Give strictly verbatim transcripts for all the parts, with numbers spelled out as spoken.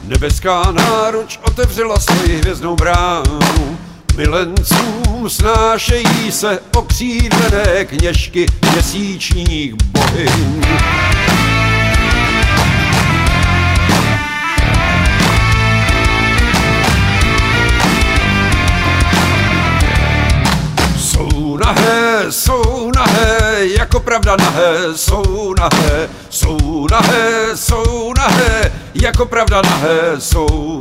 Nebeská náruč otevřela svoji hvězdnou bránu, milencům snášejí se okřídlené kněžky měsíčních bohyň. Jsou nahé, jsou nahé, jako pravda nahé, jsou nahé, jsou nahé, jsou nahé, jako pravda nahé jsou.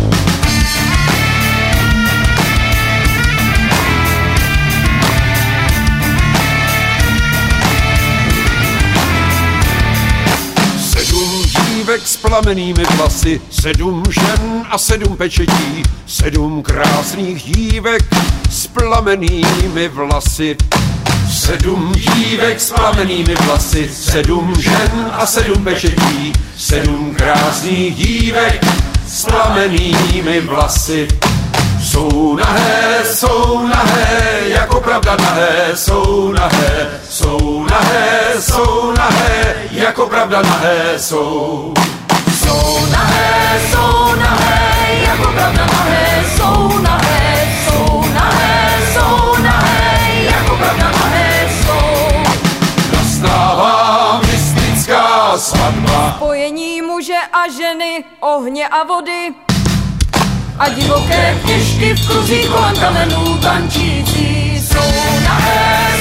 Sedm dívek s plamenými vlasy, sedm žen a sedm pečetí, sedm krásných dívek s plamenými vlasy. Sedm dívek s plamenými vlasy, sedm žen a sedm pečetí, sedm krásných dívek s plamenými vlasy. Jsou nahé, jsou nahé, jako pravda nahé, jsou nahé, jsou nahé, jsou nahé, jako pravda nahé jsou. Jsou nahé, jsou nahé, jako pravda nahé, jsou nahé, jsou nahé, jsou nahé, jako pravda nahé jsou. Nastává mystická svatba, Spojení muže a ženy, ohně a vody a divoké kněžky v kruzích kolem kamenů tančící. Jsou nahé,